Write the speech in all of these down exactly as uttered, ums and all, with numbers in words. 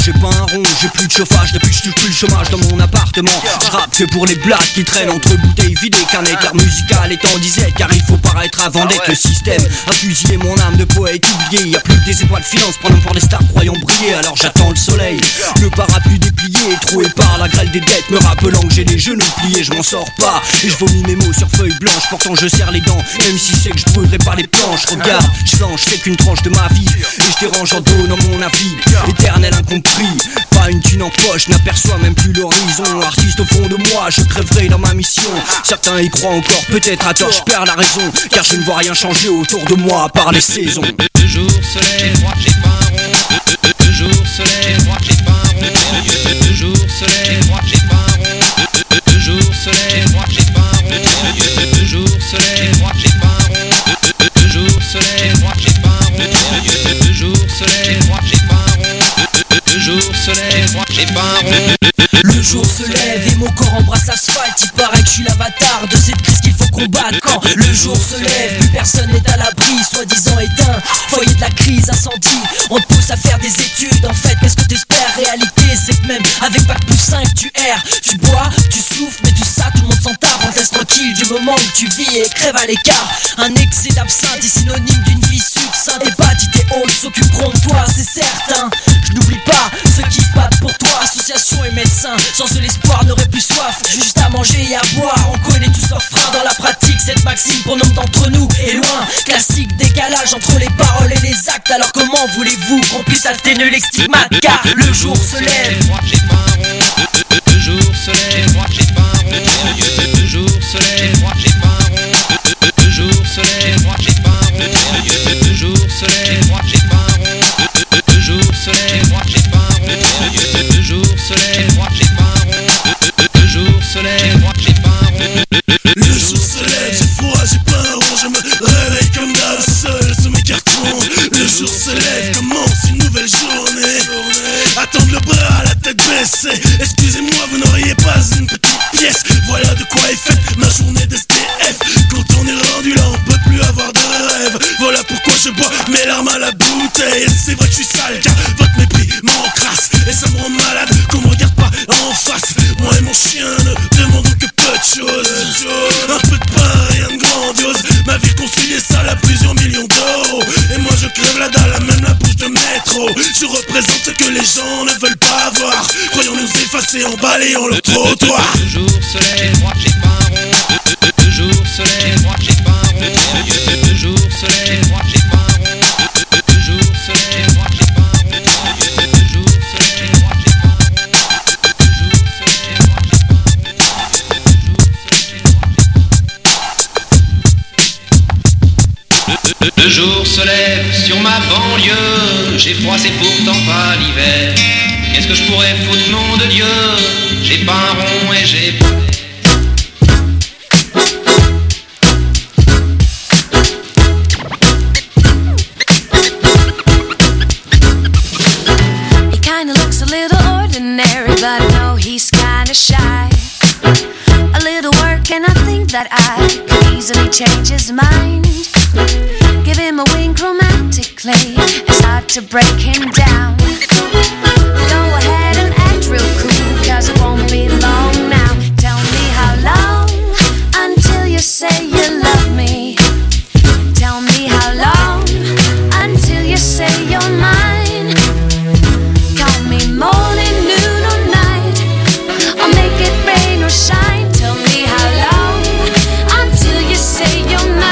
j'ai pas un rond, j'ai plus de chauffage depuis que je touche plus le chômage dans mon appartement. Je rappe que pour les blagues qui traînent entre bouteilles vidées, qu'un écart musical est en disette, car il faut paraître avant d'être. Le système a fusillé mon âme de poète oublié. Y'a plus que des étoiles filantes prenant pour des stars croyant briller. Alors j'attends le soleil, le parapluie déplié, troué par la grêle des dettes, me rappelant que j'ai les genoux pliés. Je m'en sors pas et je vomis mes mots sur feuille blanche. Pourtant je serre les dents, même si c'est que je brûlerai par les planches. Regarde, je flanche, c'est qu'une tranche de ma vie, et je dérange en donnant mon avis. Éternel incompris, pas une thune en poche, n'aperçois même plus l'horizon. Artiste au fond de moi, je crèverai dans ma mission. Certains y croient encore, peut-être à tort, je perds la raison, car je ne vois rien changer autour de moi à part les saisons. Le jour se lève, j'ai pas un rond. Le jour se lève, j'ai pas un rond. Le jour se lève, j'ai pas un rond. Le jour se lève, j'ai pas un rond. Le jour se lève, j'ai pas un rond. Le jour se lève, j'ai pas un rond. Le jour se lève, j'ai pas un rond. Le jour se lève, j'ai pas un rond. Le jour se lève et mon corps embrasse l'asphalte. Il paraît que je suis l'avatar de cette crise qu'il faut combattre. Quand le jour se lève, plus personne n'est à l'abri, soi-disant éteint, foyer de la crise, incendie. On te pousse à faire des études, en fait qu'est-ce que t'espères? Réalité c'est que même avec bac plus cinq tu erres. Tu bois, tu souffles, mais tu ça, tout le monde s'en tape. On te laisse tranquille du moment où tu vis et crève à l'écart. Un excès d'absinthe est synonyme d'une vie succincte. Hépatite et autres s'occuperont de toi, c'est certain. Je n'oublie pas ceux qui se battent pour toi, associations et médecins. Sans eux l'espoir n'aurait plus soif, juste à manger et à boire. On connaît tous leurs freins dans la pratique, cette maxime pour nombre d'entre nous est loin. Classique décalage entre les paroles et les actes. Alors comment voulez-vous qu'on puisse atténuer les stigmates? Car le jour se lève, j'ai pas un rond. Le jour se lève, j'ai pas un rond. Le jour se lève, j'ai pas un rond. Le jour se lève, j'ai pas un rond. Le jour se lève, j'ai pas un rond. Le jour se lève, j'ai pas un rond. Le jour se lève, j'ai pas un rond. Le jour se lève, j'ai pas un rond. Le jour se lève, j'ai froid, j'ai pas un rond. Je me réveille comme d'hab, seul sous mes cartons. Le jour se lève, commence une nouvelle journée. Attendre le bras, la tête baissée. Excusez-moi, vous n'auriez pas une petite pièce. Voilà de quoi est faite ma journée d'S T F. Quand on est rendu là, on peut plus avoir de rêve. Voilà pourquoi je bois mes larmes à la bouteille. C'est vrai que je suis sale car votre mépris m'encrasse. Et ça me rend malade qu'on me regarde pas en face. Moi et mon chien ne demandons que peu de choses. Un peu de pain, rien de grandiose. Ma vie construit des salles à plusieurs millions d'euros. Et moi je crève la dalle à même la bouche de métro. Je représente ce que les gens ne veulent pas voir. Croyons nous effacer en balayant le trottoir. Le jour se lève, j'ai pas un rond. Le jour se lève, j'ai pas un rond. Le jour se lève, j'ai pas un rond. Le jour se lève, j'ai pas un rond. Le jour se lève, j'ai pas un rond. Le jour se lève, j'ai pas un rond. Le jour se lève sur ma banlieue. J'ai froid, c'est pourtant pas l'hiver. Qu'est-ce que je pourrais foutre, nom de Dieu? J'ai pas un rond et j'ai pas. He kinda looks a little ordinary, but I know he's kinda shy. A little work and I think that I could easily change his mind. Give him a wink romantically, it's hard to break him down. Go ahead and act real cool, cause it won't be long now. Tell me how long until you say you love me. Tell me how long until you say you're mine. Call me morning, noon or night, I'll make it rain or shine. Tell me how long until you say you're mine.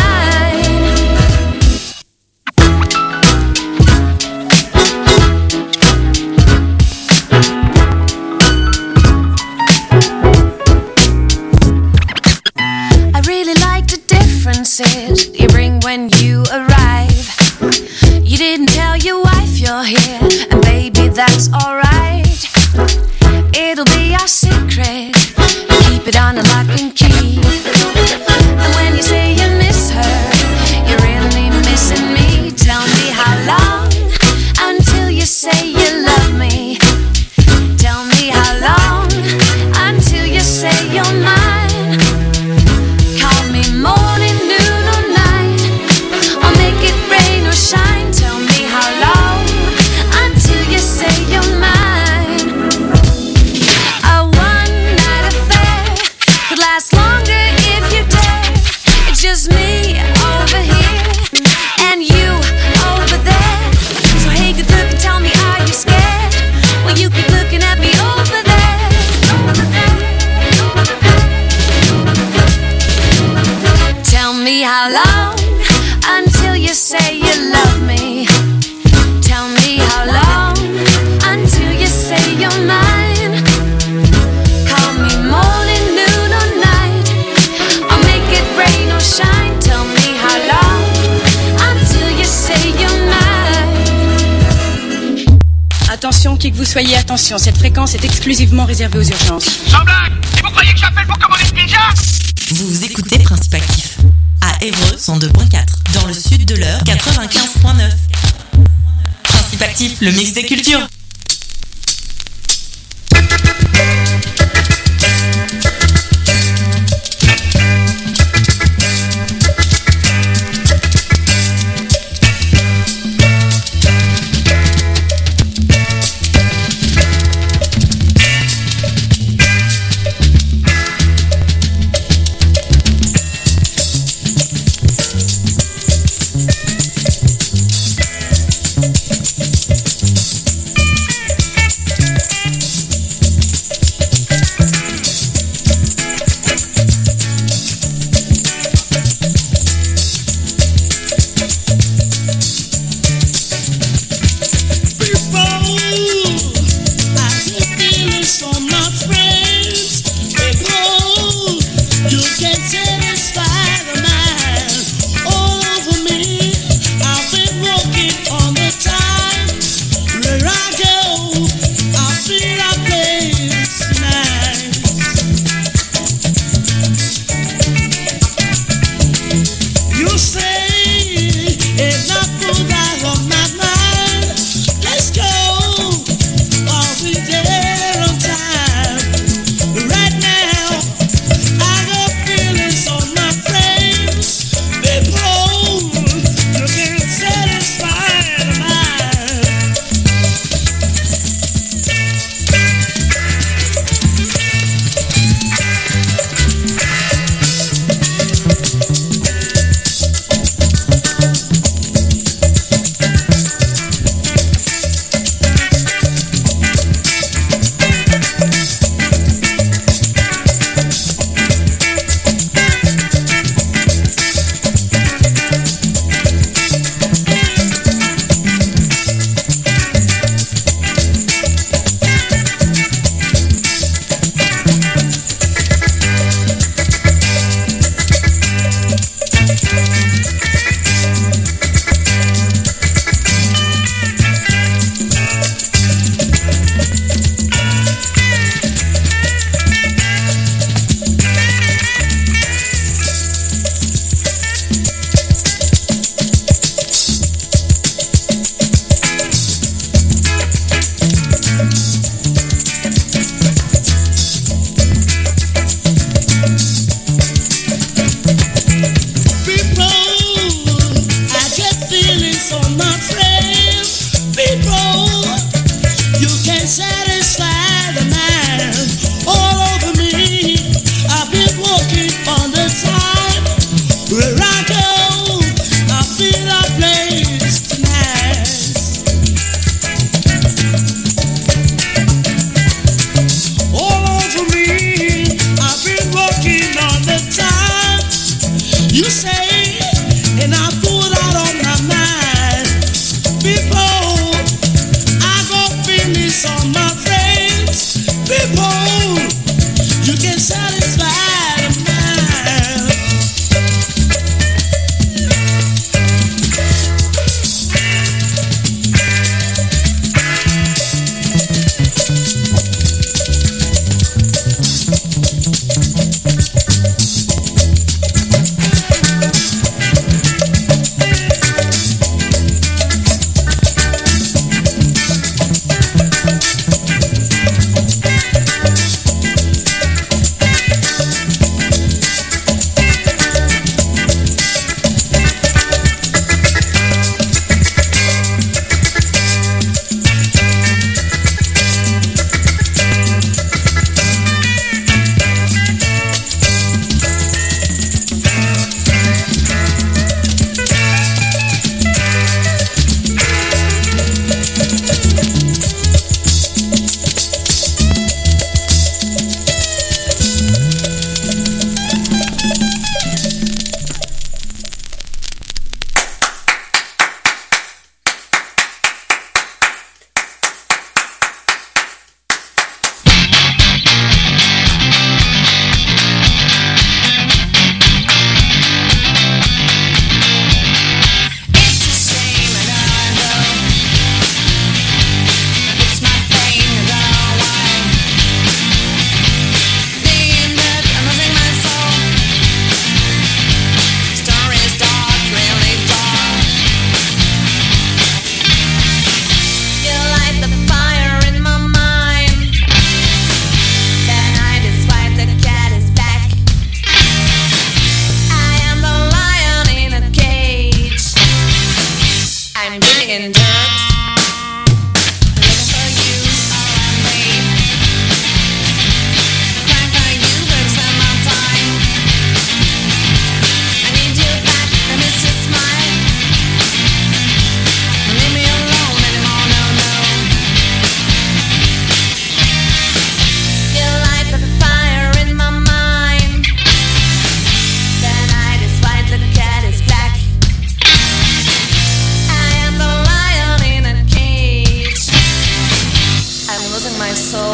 qui que vous soyez, attention, cette fréquence est exclusivement réservée aux urgences. Sans blague! Et vous croyez que j'appelle pour commander une pizza? Vous écoutez Principe Actif à Évreux cent deux point quatre, dans le sud de l'Eure quatre-vingt-quinze point neuf. Principe Actif, le mix des cultures.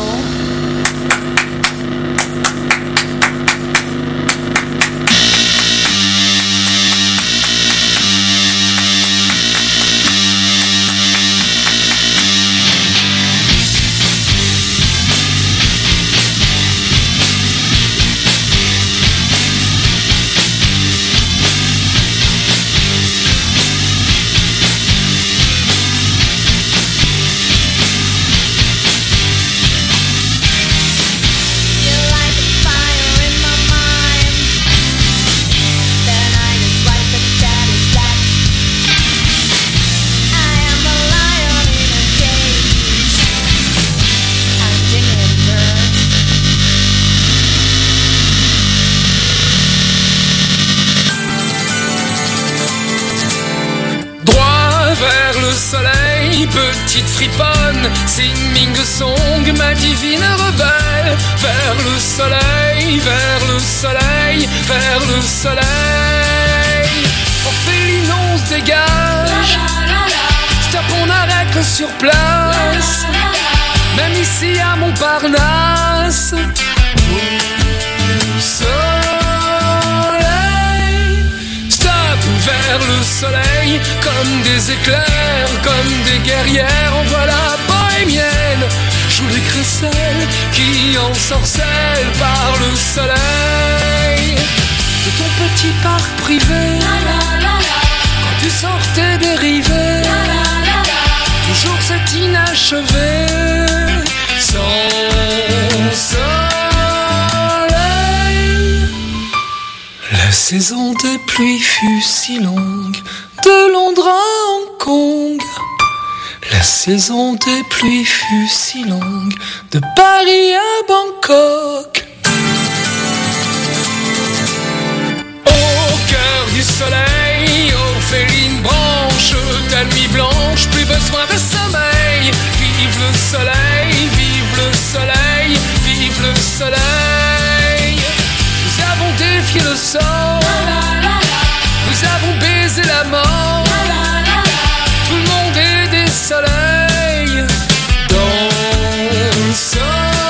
Petite friponne, singing a song, ma divine rebelle. Vers le soleil, vers le soleil, vers le soleil. Orpheline, on se dégage. Stop, on arrête sur place. Même ici à Montparnasse. Au soleil. Stop, vers le soleil, comme des éclairs, comme des guerrières, en voilà bohémienne. Joue les crécelles qui ensorcellent par le soleil. De ton petit parc privé, quand tu sortais des rivets, toujours cet inachevé, sans soleil. La saison des pluies fut si longue, de Londres à Hong Kong. La saison des pluies fut si longue, de Paris à Bangkok. Au cœur du soleil, orpheline branche, ta nuit blanche, plus besoin de sommeil. Vive le soleil, vive le soleil, vive le soleil. Nous avons défié le sort, nous avons baisé la mort. Tout le monde est des soleils dans le soleil.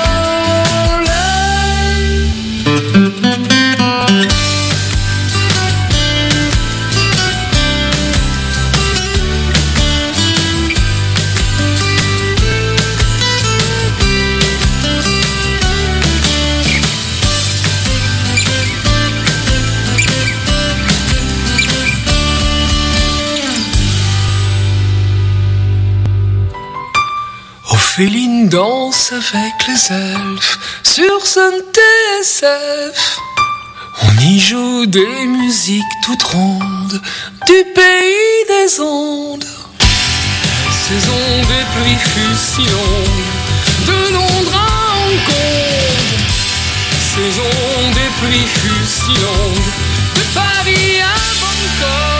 Ophéline danse avec les elfes sur son T S F. On y joue des musiques toutes rondes du pays des ondes. La saison des pluies fut si longue, de Londres à Hong Kong. La saison des pluies fut si longue, de Paris à Bangkok.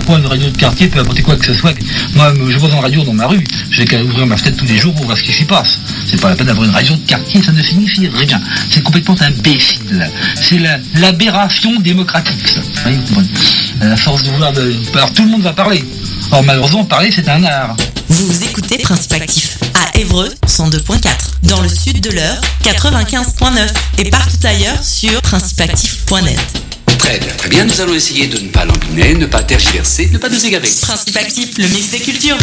pourquoi une radio de quartier peut apporter quoi que ce soit? Moi, je vois une radio dans ma rue, je vais qu'à ouvrir ma fenêtre tous les jours pour voir ce qui s'y passe. C'est pas la peine d'avoir une radio de quartier, ça ne signifie rien. C'est complètement imbécile. C'est la, l'aberration démocratique, ça. Oui, bon. À force de vouloir... De... Alors, tout le monde va parler. Or, malheureusement, parler, c'est un art. Vous écoutez Principe Actif à Évreux cent deux point quatre, dans le sud de l'Eure quatre-vingt-quinze point neuf et partout ailleurs sur principe actif point net. Très bien, très bien, nous allons essayer de ne pas l'embiner, ne pas tergiverser, ne pas nous égarer. Principe Actif, le mix des cultures.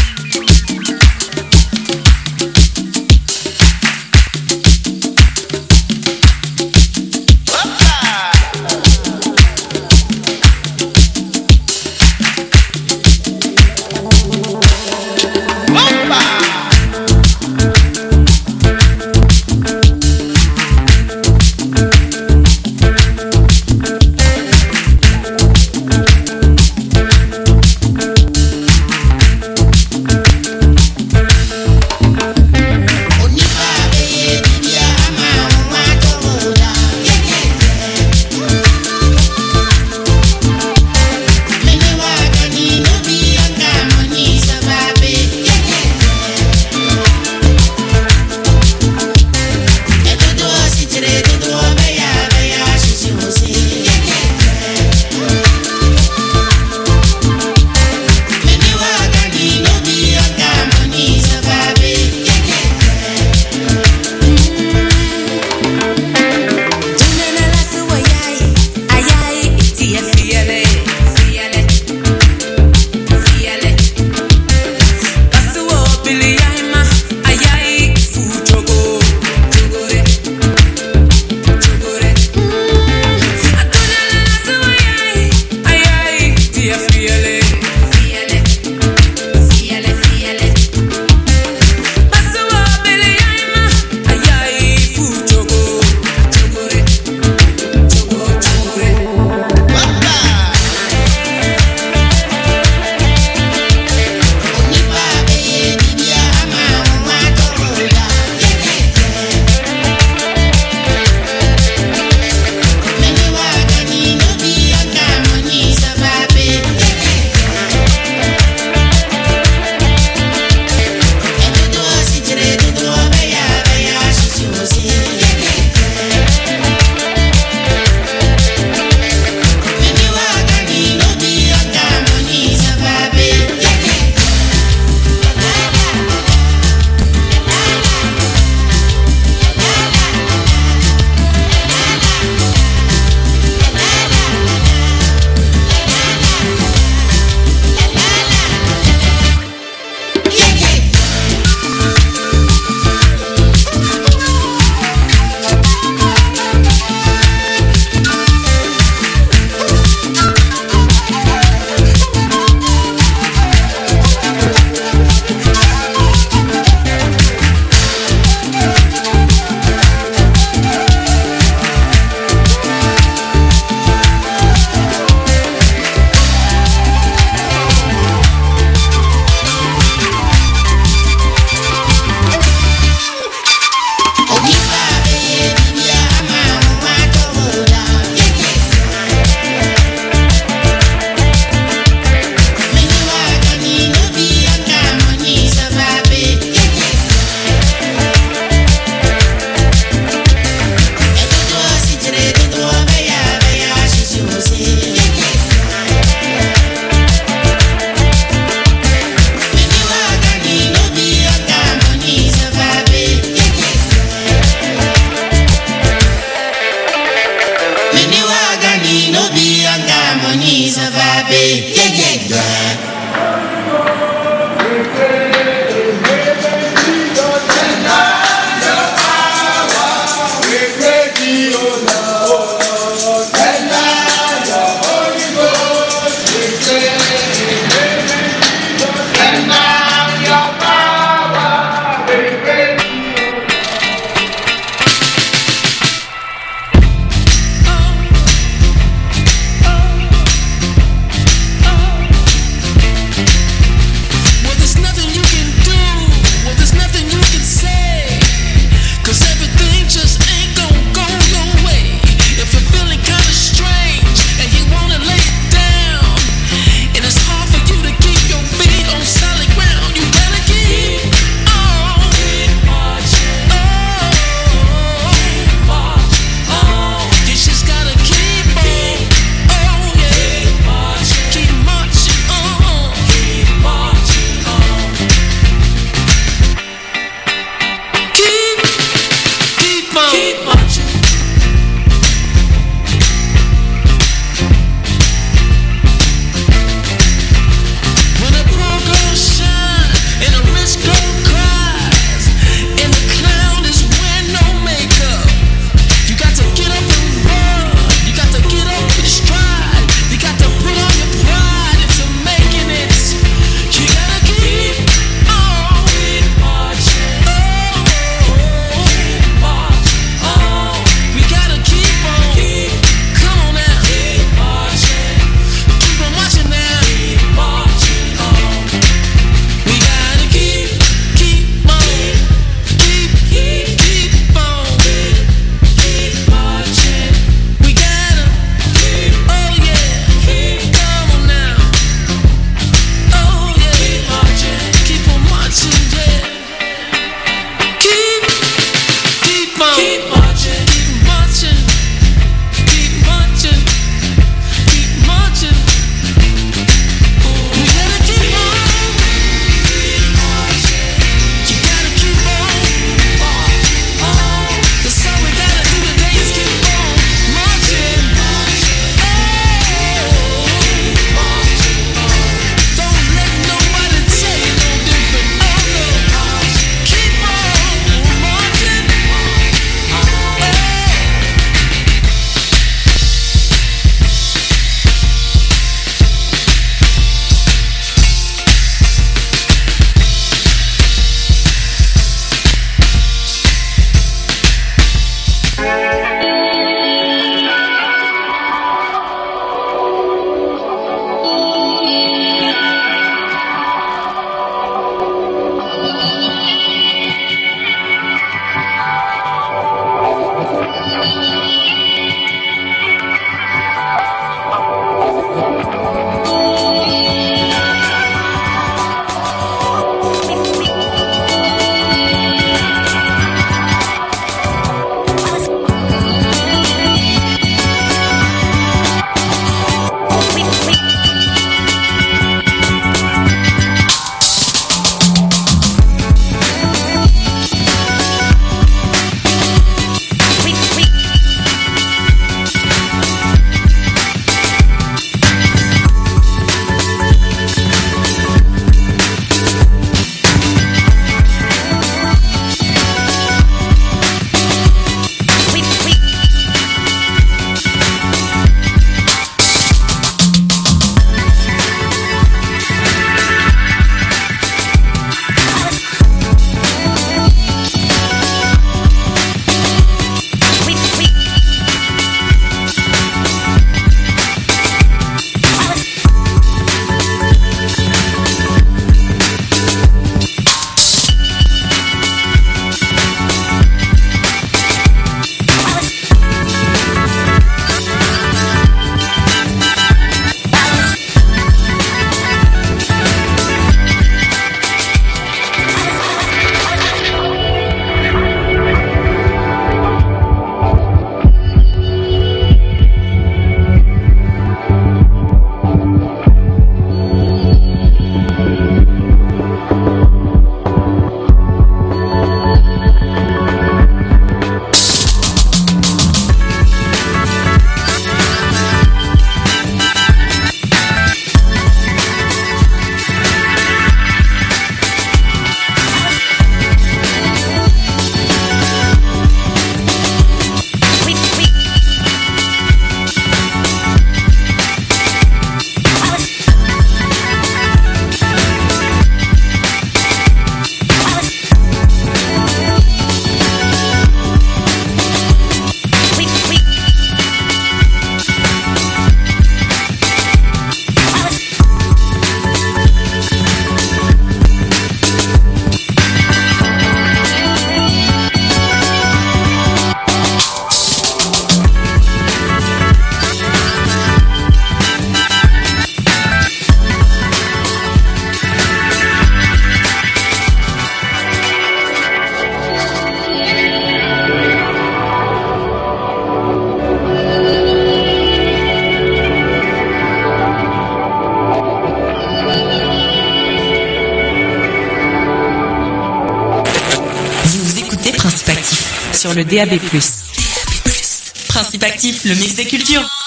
sur le D A B plus. Principe actif, le mix des cultures.